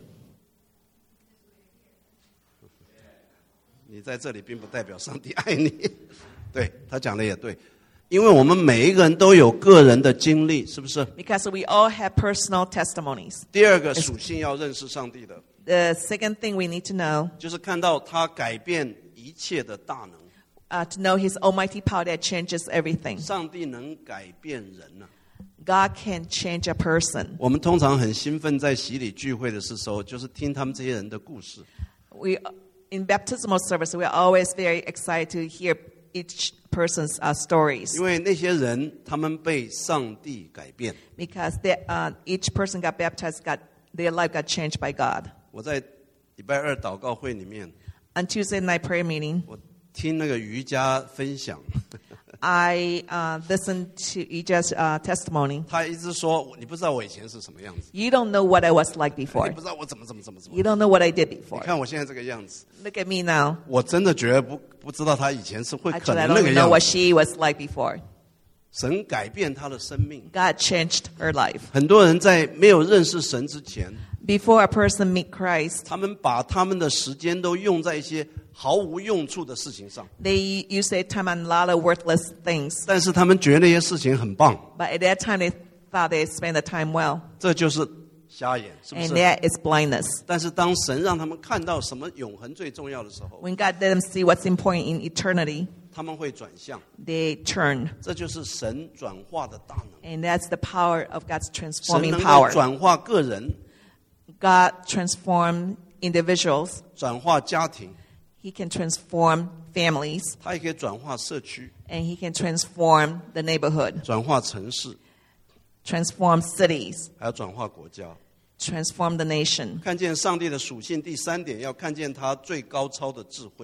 你在这里并不代表上帝爱你。对，他讲的也对，因为我们每一个人都有个人的经历，是不是？ Because we all have personal testimonies. 第二个属性要认识上帝的， The second thing we need to know, 就是看到他改变一切的大能。 uh, to know His almighty power that changes everything. 上帝能改变人呐、 God can change a person. 我们通常很兴奋，在洗礼聚会的时候，就是听他们这些人的故事。 We, in baptismal service, we are always very excited to hear each person's uh, stories 因为那些人他们被上帝改变。 because they, uh, each person got baptized, got their life got changed by God. 我在礼拜二祷告会里面， On Tuesday night prayer meeting, 我听那个瑜伽分享， I uh, listened to Ija's uh, testimony. 他一直说你不知道我以前是什么样子， You don't know what I was like 你 before. 不知道我怎么怎么怎么怎么 You。don't know what I did 你 before. 看我现在这个样子， Look at me now. 我真的觉得不不知道他以前是会可 Actually, I 能 don't 那个 even know 样 what 子。 she was like before. 神改变他的生命。 God changed her life. 很多人在没有认识神之前， Before a person meet Christ, 他们把他们的时间都用在一些毫无用处的事情上， they used their time on a lot of worthless things. 但是他们觉得那些事情很棒， But at that time, they thought they spent the time well. 这就是瞎眼，是不 And 是？ that is blindness. 但是当神让他们看到什么永恒最重要的时候， When God let them see what's important in eternity, 他们会转向， they turn. 这就是神转化的大能。 And that's the power of God's 神 transforming 能够 power. 转化个人， God transformed individuals. 转化家庭， He can transform families. 他也可以转化社区， And He can transform the neighborhood, 转化城市， transform cities, 还要转化国家。 transform the nation. 看见上帝的属性，第三点要看见他最高超的智慧。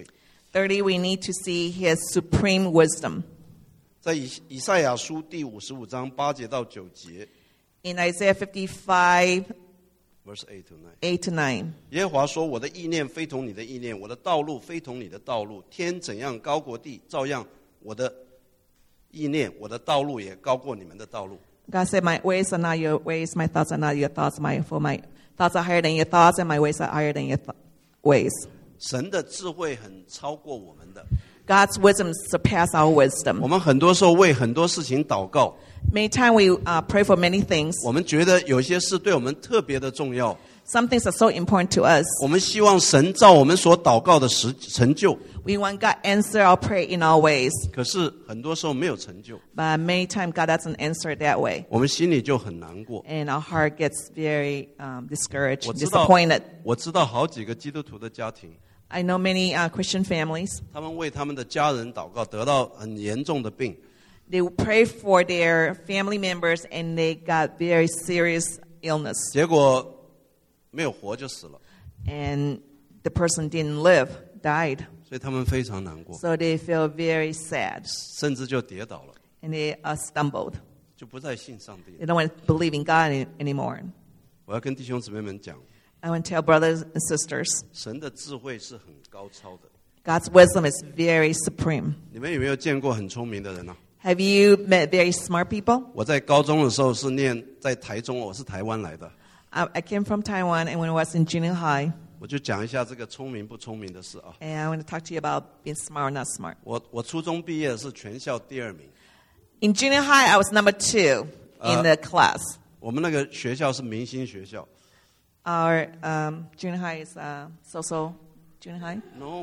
Thirdly, we need to see his supreme wisdom. 在以以赛亚书第五十五章八节到九节 In Isaiah fifty-five, ，verse eight to nine。 eight to nine. 耶和华说：“我的意念非同你的意念，我的道路非同你的道路。天怎样高过地，照样我的意念，我的道路也高过你们的道路。” God said, my ways are not your ways, my thoughts are not your thoughts, my, for my thoughts are higher than your thoughts, and my ways are higher than your th- ways. 神的智慧很超过我们的。 God's wisdom surpasses our 我 wisdom. 们很多时候为很多事情祷告， Many times we uh, pray for many things. 我们觉得有些事对我们特别的重要， Some things are so important to us. 我们希望神照我们所祷告的实成就， We want God to answer our prayer in our ways. 可是很多时候没有成就， But many times God doesn't answer it that way. 我们心里就很难过。 And our heart gets very um, discouraged, 我知道 disappointed. 我知道好几个基督徒的家庭， I know many uh, Christian families. 他们为他们的家人祷告，得到很严重的病， They pray for their family members and they got very serious illness. 结果没有活就死了， And the person didn't live, died. 所以他们非常难过， So they feel very sad 甚至就跌倒了， and they are stumbled. 就不再信上帝 They。don't want to believe in God any- anymore. 我要跟弟兄姊妹们讲， I want to tell brothers and sisters, 神的智慧是很高超的。 God's wisdom is very supreme. 你们有没有见过很聪明的人呢、 Have you met very smart people? 我在高中的时候是念在台中，我是台湾来的， I, I came from Taiwan, and when I was in junior high, 我就讲一下这个聪明不聪明的事啊。 and I want to talk to you about being smart or not smart. 我我初中毕业是全校第二名， In junior high, I was number two in Uh, the class. 我们那个学校是明星学校。 Our um, junior high is uh, so-so junior high. No，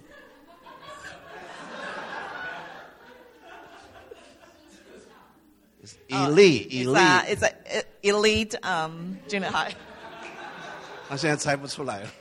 It's elite It's, elite，、 uh, it's an elite um, junior high. 他现在猜不出来了。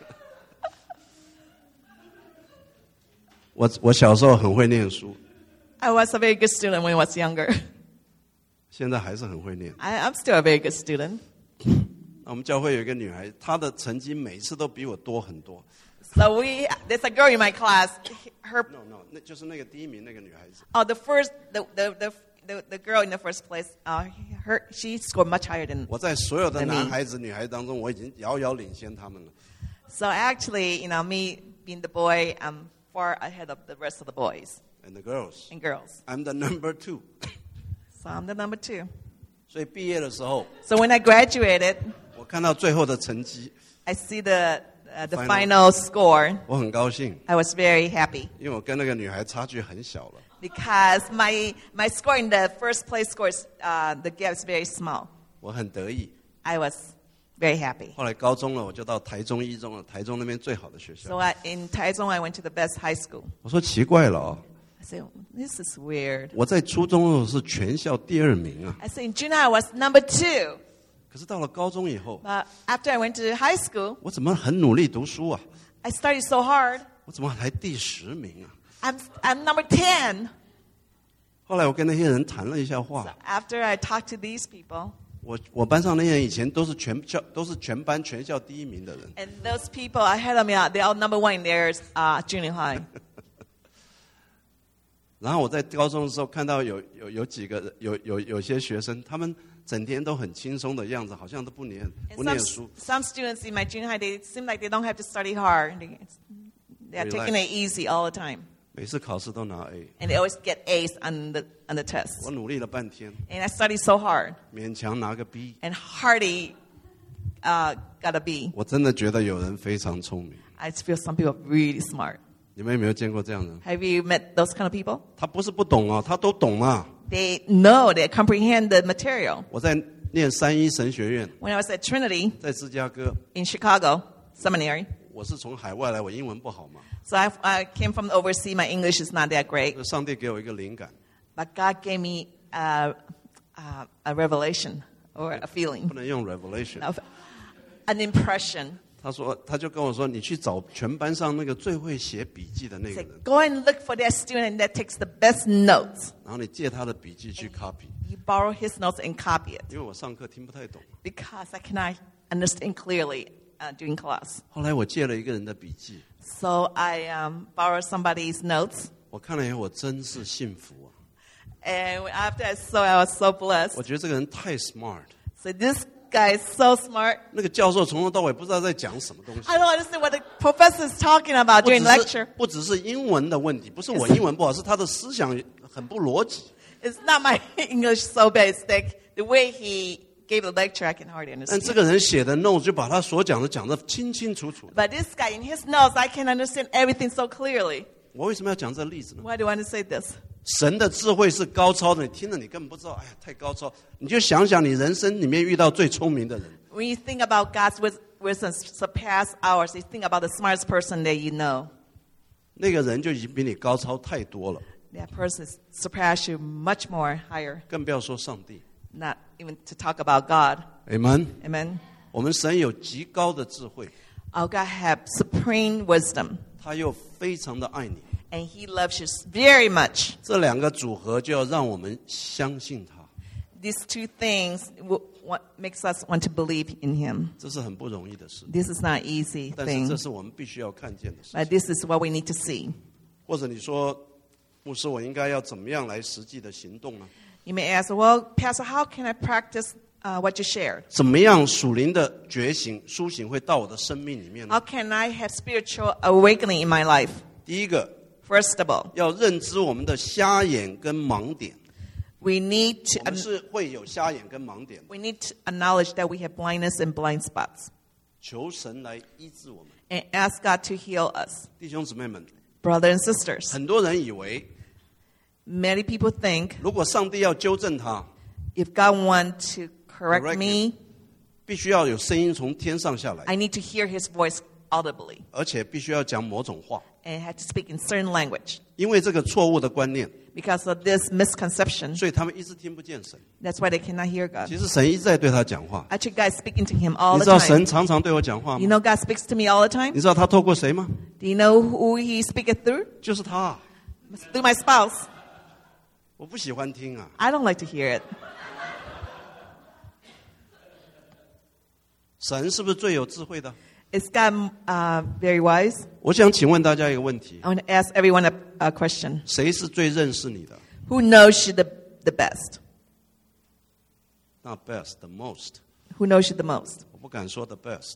我我小时候很会念书， I was a very good student when I was younger. 现在还是很会念。 I, I'm still a very good student. 那我们教会有一个女孩，她的成绩每次都比我多很多。 So we, there's a girl in my class. Her, No no，那就是那个第一名那个女孩子。 oh, the first, the the the the, the girl in the first place. Uh, her, she scored much higher than. 我在所有的 than 男 me. 孩子、女孩当中，我已经遥遥领先他们了。 So actually, you know, me being the boy, I'm far ahead of the rest of the boys And the girls, and girls. I'm the number two. So I'm the number two. 所以毕业的时候， So when I graduated, 我看到最后的成绩， I see the uh, the Final. final score. 我很高兴， I was very happy 因为我跟那个女孩差距很小了。 because my my score in the first place scores uh, the gap is very small. 我很得意。 I was very happy. 后来高中了，我就到台中一中了，台中那边最好的学 So 校。 I, in Taichung, I went to the best high school. 我说奇怪了啊、 I said, this is weird. 我在初中的时候是全校第二名啊， I said, in junior, I was number two. 可是到了高中以后， But after I went to high school, 我怎么很努力读书啊？ I studied so hard. 我怎么还第十名啊？ I'm, I'm number ten. 后来我跟那些人谈了一下话 So，after I talked to these people, 我我班上那些人以前都是全校都是全班全校第一名的人， and those people ahead of me, uh, they're all number one in their uh, junior high. 然后我在高中的时候看到有有有几个有有有些学生，他们整天都很轻松的样子，好像都不念 And 不 some, 念书。 some students in my junior high, they seem like they don't have to study hard. They, they're Relax. taking it easy all the time. 每次考试都拿 A， And they always get A's on the, on the test. 我努力了半天， And I studied so hard 勉强拿个 B。 and hardly uh, got a B. 我真的觉得有人非常聪明。 I just feel some people are really smart. 你们有没有见过这样的人？ Have you met those kind of people? 他不是不懂哦，他都懂啊。 They know, they comprehend the material. 我在念三一神学院， When I was at Trinity 在芝加哥， in Chicago Seminary, 我是从海外来，我英文不好嘛， so I, I came from overseas. My English is not that great, 所以上帝给我一个灵感， but God gave me uh, uh, a revelation or a 不 feeling, 能用 revelation。 of an impression. 他说，他就跟我说，你去找全班上那个最会写笔记的那 He 个 said, 人， go and look for that student that takes the best notes. 然后你借他的笔记去 copy， You borrow his notes and copy it 因为我上课听不太懂。 because I cannot understand clearly uh, during class. 后来我借了一个人的笔记， So I um, borrowed somebody's notes. 我看了以后，我真是幸福啊！ And after I saw, I was so 我 blessed. 觉得这个人太 smart。 So this guy is so smart. 那个教授从头到尾不知道在讲什么东西。 I don't understand what the professor is talking about 不 during 只 lecture. 是不只是英文的问题，不是我英文不好，是他的思想很不逻辑。 It's not my English so bad. It's like the way he gave the lecture, I can hardly 但这 understand. 个人写的 note 就把他所讲的讲得清清楚楚。 But this guy, in his notes, I can understand everything so clearly. 我为什么要讲这个例子呢？ Why do I want to say this? 神的智慧是高超的，你听了你根本不知道，哎呀，太高超。你就想想你人生里面遇到最聪明的人， When you think about God's wis- wisdom surpass ours, you think about the smartest person that you know. 那个人就已经比你高超太多了， That person surpass you much more higher. 更不要说上帝。 Not even to talk about God. Amen。 Amen. 我们神有极高的智慧， Our God have supreme wisdom, 他又非常的爱你。 and He loves you very much. 这两个组合就要让我们相信他， These two things w- what makes us want to believe in Him. 这是很不容易的事。 This is not an easy 但是这 thing, 是我们必须要看见的事 but 情。 this is what we need to see. 或者你说，牧师，我应该要怎么样来实际的行动呢？ You may ask, well, Pastor, how can I practice uh, what you shared? 怎么样属灵的觉醒、苏醒会到我的生命里面 How 呢？ can I have spiritual awakening in my life? 第一个， First of all, 要认知我们的瞎眼跟盲点。 we need 我 to 们是会有瞎眼跟盲点的， we need to acknowledge that we have blindness and blind spots, 求神来医治我们。 and ask God to heal us. 弟兄姊妹们， Brothers and sisters, 很多人以为， many people think 如果上帝要纠正他， if God wants to correct Correct me, 必须要有声音从天上下来， I need to hear His voice audibly 而且必须要讲某种话， and have to speak in certain language. 因为这个错误的观念， Because of this misconception, 所以他们一直听不见神。 that's why they cannot hear God. 其实神一直在对他讲话。 Actually, God is speaking to him all 你 the 知道 time. 神常常对我讲话 You 吗？ know God speaks to me all the time? 你知道他透过谁吗？ Do you know who He speaketh through? 就是他。 Through my spouse. 我不喜欢听啊。 I don't like to hear it. 神是不是最有智慧的？ Is God uh, very wise? 我想请问大家一个问题： I want to ask everyone a, a question. 谁是最认识你的？ Who knows you the, the best? Not best, the most。 Who knows you the most? 我不敢说 the best，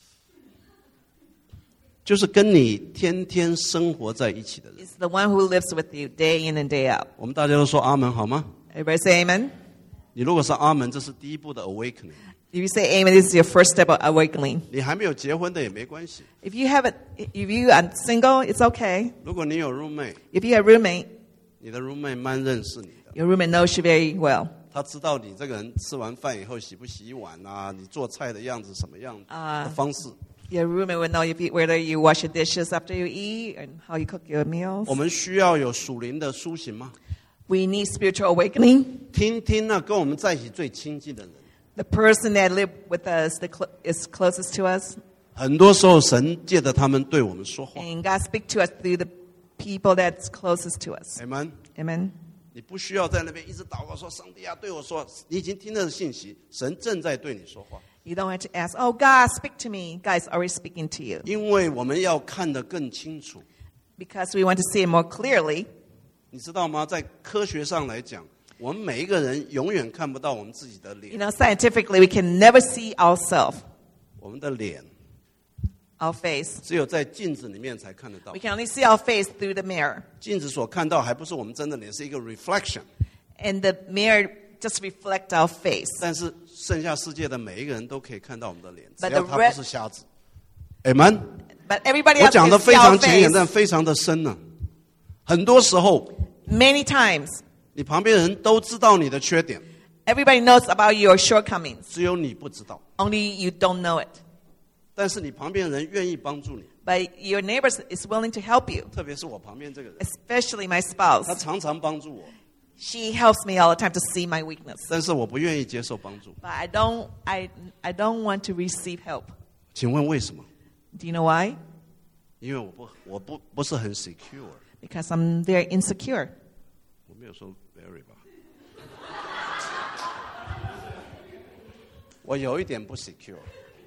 就是跟你天天生活在一起的人。 It's the one who lives with you day in and day out. 我们大家都说阿门好吗？ Everybody say amen. 你如果是阿门，这是第一步的 awakening。 If you say amen, this is your first step of awakening. 你还没有结婚的也没关系。 If you haven't, if you are single, it's okay. 如果你有 roommate， If you have a roommate, 你的 roommate 蛮认识你的， your roommate knows you very well. 他知道你这个人吃完饭以后洗不洗碗啊，你做菜的样子什么样啊的方式。 Your roommate will know if you, whether you wash your dishes after you eat and how you cook your meals. 我们需要有属灵的苏醒吗？ We need spiritual awakening. 听听那跟我们在一起最亲近的人， The person that live with us the cl- is closest to us. 很多时候神借着他们对我们说话。 And God speak to us through the people that's closest to us. Amen。 Amen. 你不需要在那边一直祷告说上帝啊对我说，你已经听到的信息，神正在对你说话。 You don't have to ask, oh, God, speak to me. God is already speaking to you. 因为我们要看得更清楚， Because we want to see it more clearly. 你知道吗？在科学上来讲，我们每一个人永远看不到我们自己的 You 脸， know, scientifically, we can never see ourselves, 我们的脸 our face. 只有在镜子里面才看得到 We。can only see our face through the mirror. 镜子所看到还不是我们真的脸，是一个 reflection。 And the mirror just reflect our face. 但是剩下世界的每一个人都可以看到我们的脸，只 But 要 the 他 red- 不是瞎子。Amen。 But everybody 我 else 讲 can 的 see 非 our 常浅显， face. 但非常的深呢、很多时候， Many times, 你旁边的人都知道你的缺点， everybody knows about your shortcomings. 只有你不知道。 Only you don't know it. 但是你旁边的人愿意帮助你， But your neighbor is willing to help you, 特别是我旁边这个人， especially my 他 spouse. 常常帮助我， She helps me all the time to see my weakness. 但是我不愿意接受帮助。 But I don't, I, I don't want to receive help. 请问为什么？ Do you know why? 因为我不，我不不是很 secure。 Because I'm very insecure. 我没有说 very 吧，我有一点不 secure。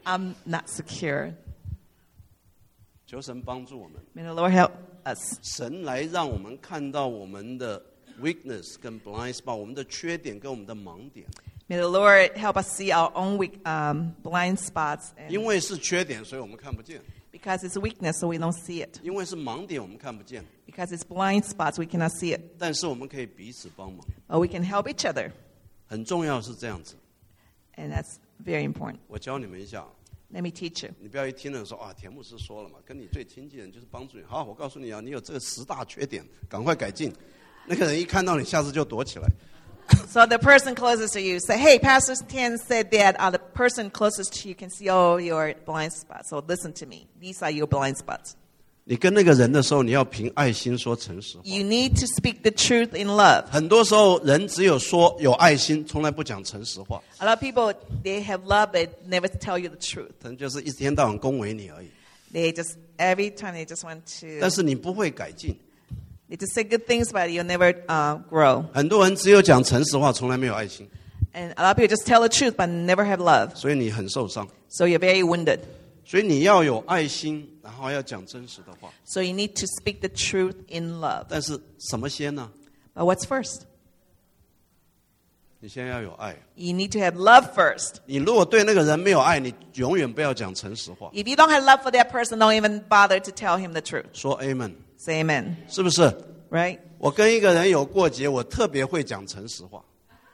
I'm not secure. 求神帮助我们， May the Lord help us. 神来让我们看到我们的 weakness 跟 blind spot， 我们的缺点跟我们的盲点。 May the Lord help us see our own weak, um, blind spots. 因 And 为是缺点，所以我们看不见； because it's weakness, so we don't see it. 因为是盲点，我们看不见。 Because it's blind spots, we cannot see it. 但是我们可以彼此帮忙， But we can help each other. 很重要是这样子。 And that's very important. 我教你们一下， Let me teach you. 你不要一听了说啊，田牧师说了嘛，跟你最亲近的人就是帮助你。好，我告诉你啊，你有这个十大缺点，赶快改进。那个人一看到你，下次就躲起来。 So the person closest to you say, hey, Pastor Tian said that uh, the person closest to you can see all your blind spots. So listen to me. These are your blind spots. 你跟那个人的时候，你要凭爱心说诚实话。 You need to speak the truth in love. 很多时候，人只有说有爱心，从来不讲诚实话， A lot of people, they have love, but never tell you the truth. 可能就是一天到晚恭维你而已。 They just, every time they just want 但 to, 是你不会改进。 they just say good things, but you'll never uh, grow. 很多人只有讲诚实话，从来没有爱心， And a lot of people just tell the truth, but never have love. 所以你很受伤。 So you're very wounded. 所以你要有爱心，然后要讲真实的话。 So you need to speak the truth in love. 但是什么先呢？ But what's first? 你先要有爱。 You need to have love first. 你如果对那个人没有爱，你永远不要讲诚实话。 If you don't have love for that person, don't even bother to tell him the truth. 说 Amen， Say amen, 是不是？ right? 我跟一个人有过节，我特别会讲诚实话。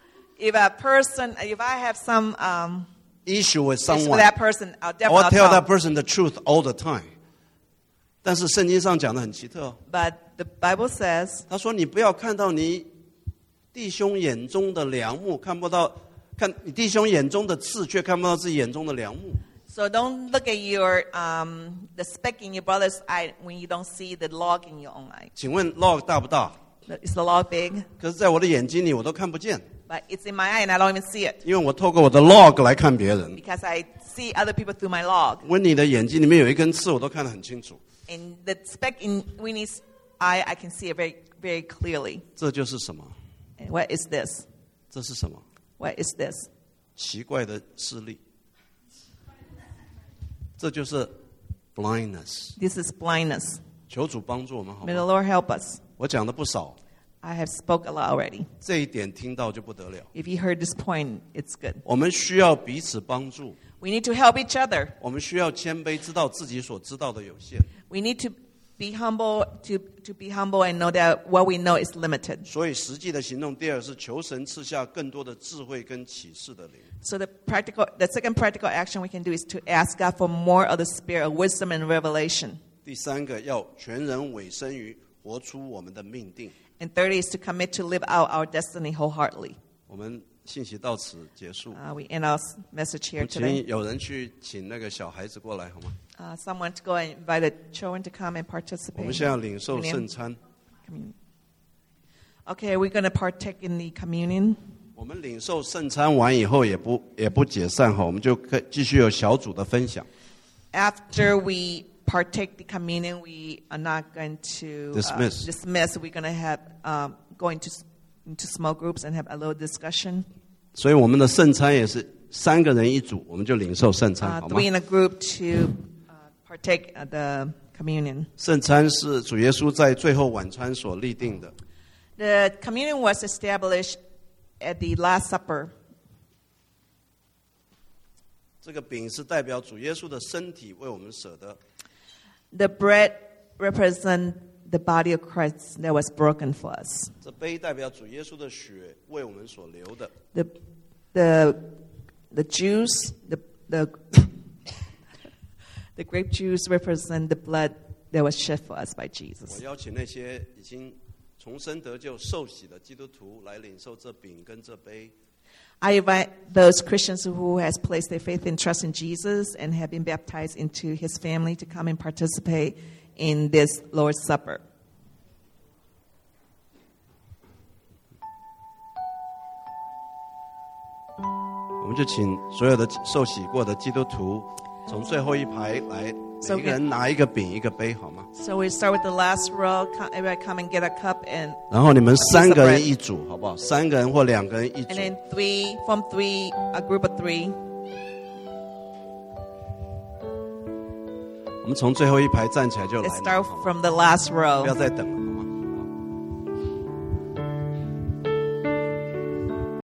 If a person, if I have some um, Issue with issue with someone, that person, I'll I will definitely tell that tell. person the truth all the time。但是圣经上讲的很奇特哦， But the Bible says, 他说你不要看到你弟兄眼中的梁木，看不到看你弟兄眼中的刺，却看不到自己眼中的梁木。 so don't look at your um, the speck in your brother's eye when you don't see the log in your own eye. 请问 log 大不大？ Is the log big? 可是在我的眼睛里我都看不见， But it's in my eye and I don't even see it 因为我透过我的 log 来看别人。 because I see other people through my log. 温妮的眼睛里面有一根刺，我都看得很清楚。 And the speck in Winnie's eye, I can see it very, very clearly. 这就是什么？ And what is this? 这是什么？ What is this? 奇怪的视力。这就是 blindness。 This is blindness. 求主帮助我们好 May the 吗？ Lord help us. 我讲的不少， I have spoke a lot already. 这一点听到就不得了。 If you heard this point, it's good. 我们需要彼此帮助， We need to help each other. 我们需要谦卑，知道自己所知道的有限。 We need to be humble, to, to be humble and know that what we know is limited. 所以实际的行动，第二是求神赐下更多的智慧跟启示的灵。 So the practical, the second practical action we can do is to ask God for more of the spirit of wisdom and revelation. 第三个要全人委身于活出我们的命定。 And third is to commit to live out our destiny wholeheartedly. 我们信息到此结束。 Uh, we end our message here 请 today. 有人去请那个小孩子过来好吗？ Uh, someone to go and invite the children to come and 我 participate. 们现在要领受 Communion. 圣餐。 Communion. Okay, we're going to partake in the communion. 我们领受圣餐完以后也不也不解散哈，我们就可以继续有小组的分享。 After we partake the communion, we are not going to uh, Dismiss. dismiss. We're going to have um, go into into small groups and have a little discussion. 所以我们的圣餐也是三个人一组，我们就领受圣餐， Uh, 好吗 three？in a group to uh, partake of the communion. 圣餐是主耶稣在最后晚餐所立定的。 The communion was established at the Last Supper. 这个饼是代表主耶稣的身体为我们舍的， The bread represents the body of Christ that was broken for us. 这杯代表主耶稣的血为我们所流的。 The the the juice, the the the grape juice represent the blood that was shed for us by 我 Jesus. 邀请那些已经重生得救、受洗的基督徒来领受这饼跟这杯。 I invite those Christians who has placed their faith and trust in Jesus and have been baptized into his family to come and participate in this Lord's Supper. 我们就请所有的受洗过的基督徒，从最后一排来， So 每个人拿一个饼一个杯，好吗？ So we start with the last row. Come- Everybody come and get a cup, and 然后你们三个人一组，好不好？三个人或两个人一 and 组。 then three from three, a group of three. 我们从最后一排站起来就来 Let's 了， start from the last 不要 row. 再等了。